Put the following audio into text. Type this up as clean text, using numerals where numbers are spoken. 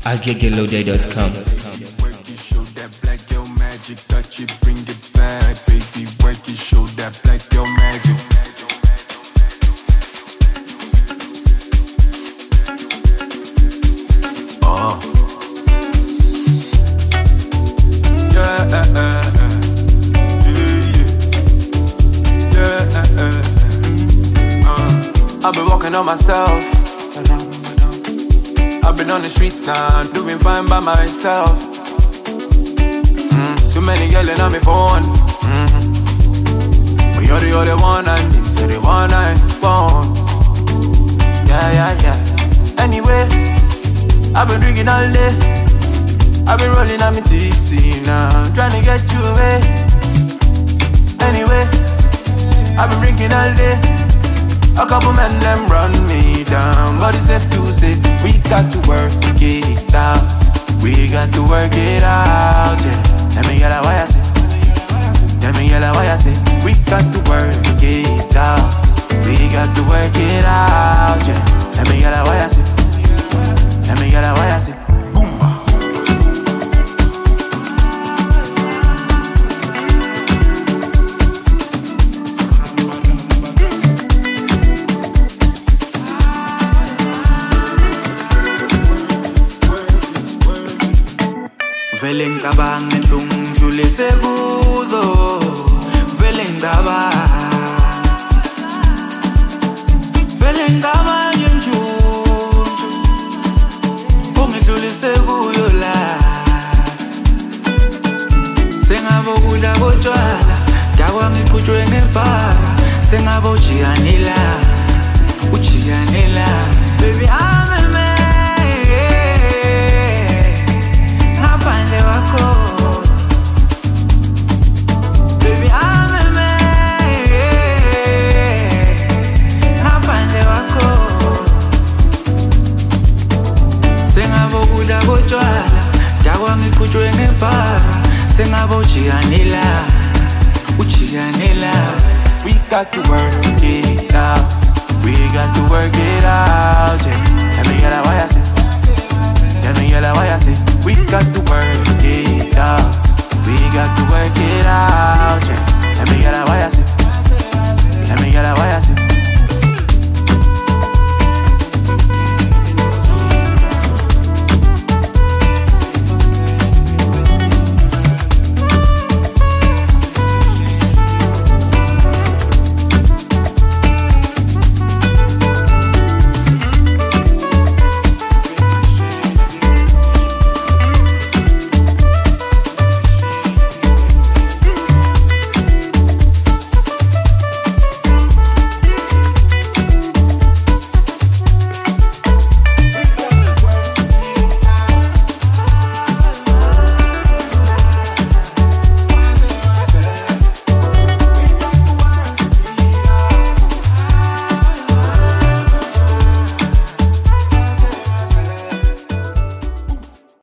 agegeloday.com. Work it, show that black girl magic. Touch it, bring it back, baby. Work it, show that black girl magic. Oh. I've been walking on myself. I've been on the streets now, doing fine by myself. Too many yelling on my phone. But you're the only one I need, so the one I want. Yeah. Anyway, I've been drinking all day. I've been rolling on me tipsy now, trying to get you away. Anyway, I've been drinking all day. A couple men them run me down, but it's safe to say we got to work it out. We got to work it out, yeah. Let me get a why I say. Let me get a why I say. We got to work it out. We got to work it out, yeah. Let me get a why I say. Let me get a why I say. Vele ngicabanga enhlungu ngidlulise kuzo. Vele ngicabanga njunju ungidlulise kuyo la. Sengabo kudla botshwala dakwa ngiqhutshwe ngebhara. Sengabo ujiyanela baby I'm a man. Ngaphandle wakho baby I'm a man. Ngaphandle wakho sengabo kudla botshwala dakwa ngiqhutshwe ngebhara. Sengabo ujiyanela We got to work it out. We got to work it out, yeah. Let me get a why I say.